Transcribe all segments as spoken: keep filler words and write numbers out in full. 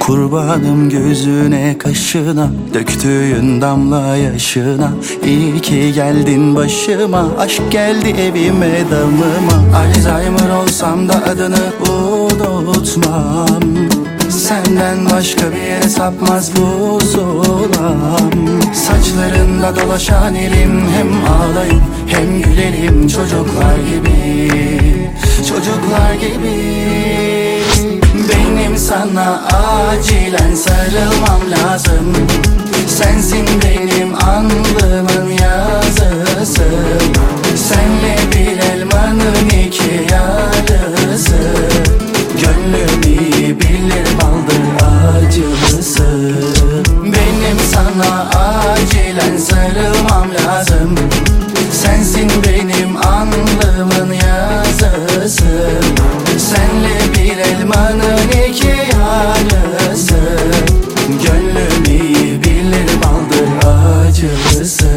kurbanım gözüne kaşına, döktüğün damla yaşına. İyi ki geldin başıma, aşk geldi evime damıma. Alzheimer olsam da adını unutmam. Senden başka bir yere sapmaz bu zulam. Saçlarında dolaşan elim, hem ağlayıp hem gülelim çocuklar gibi, çocuklar gibi. Benim sana acilen sarılmam lazım. Sensin benim alnımın yazısı. Senle bir elmanın iki yarısı. Gönlümü bilir baldır acısı. Benim sana acilen sarılmam lazım. Sensin benim alnımın yazısı. Senle bir elmanın iki yarısı. Gönlümü bilir baldır acısı.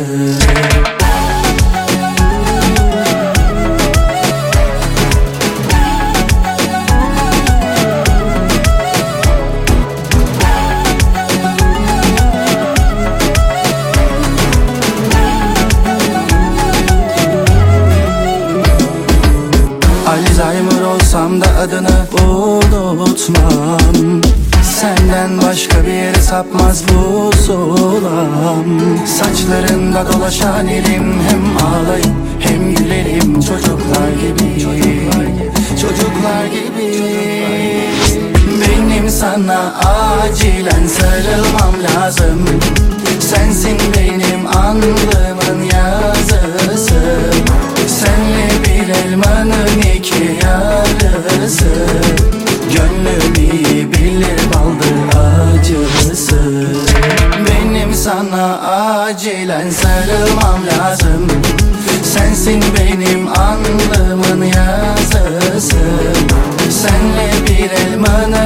Alzheimer olsam da adını unutmam. Senden başka bir yere sapmaz bu zulam. Saçlarında dolaşan elim, hem ağlayıp hem gülelim çocuklar gibi, çocuklar gibi. Benim sana acilen sarılmam lazım. Sensin benim alnımın yazısı. Senle bir elmanın iki yarısı. Gönlümü bilir baldır acısı. Benim sana acilen sarılmam lazım. Sensin benim alnımın yazısı. Senle bir elmanın